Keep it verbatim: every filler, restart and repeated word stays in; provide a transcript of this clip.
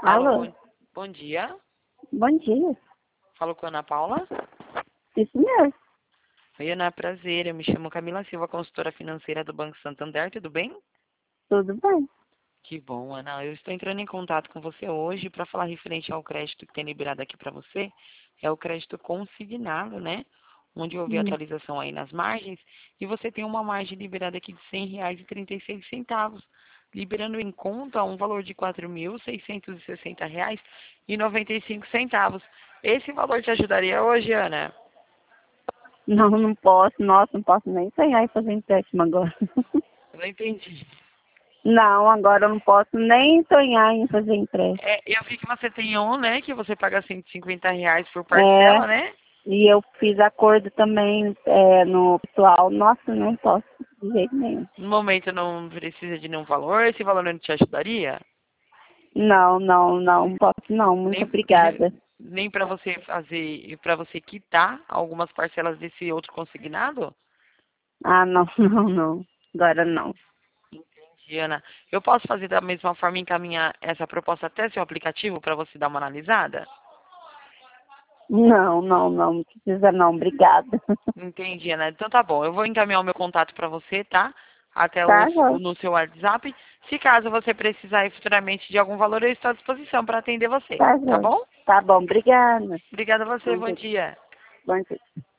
Alô, Alô, bom, bom dia. bom dia. Falo com a Ana Paula. Isso mesmo, Oi, Ana, prazer. Eu me chamo Camila Silva, consultora financeira do Banco Santander. Tudo bem? tudo bem. Que bom, Ana. Eu estou entrando em contato com você hoje para falar referente ao crédito que tem liberado aqui para você. É o crédito consignado, né? Onde houve Hum. atualização aí nas margens. E você tem uma margem liberada aqui de cem reais e trinta e seis centavos, liberando em conta um valor de quatro mil seiscentos e sessenta reais e noventa e cinco centavos. Esse valor te ajudaria hoje, Ana? Não, não posso, nossa, não posso nem sonhar em fazer empréstimo agora. Eu não entendi. Não, agora eu não posso nem sonhar em fazer empréstimo. É, eu vi que você tem um, né? Que você paga cento e cinquenta reais por É, parcela, né? e eu fiz acordo também é, no pessoal. Nossa, não posso de jeito nenhum. No momento não precisa de nenhum valor. Esse valor não te ajudaria? Não, não, não posso não. Muito Nem, obrigada. nem para você fazer, para você quitar algumas parcelas desse outro consignado? Ah, não, não, não. Agora não. Entendi, Ana. Eu posso fazer da mesma forma e encaminhar essa proposta até seu aplicativo para você dar uma analisada? Não, não, não, não precisa não. Obrigada. Entendi, Ana. Então tá bom. Eu vou encaminhar o meu contato para você, tá? Até o, Tá, Jó? no seu WhatsApp. Se caso você precisar futuramente de algum valor, eu estou à disposição para atender você. Tá, Tá Jó? bom? Tá bom, obrigada. Obrigada a você. Bom Bom dia. dia. Bom dia.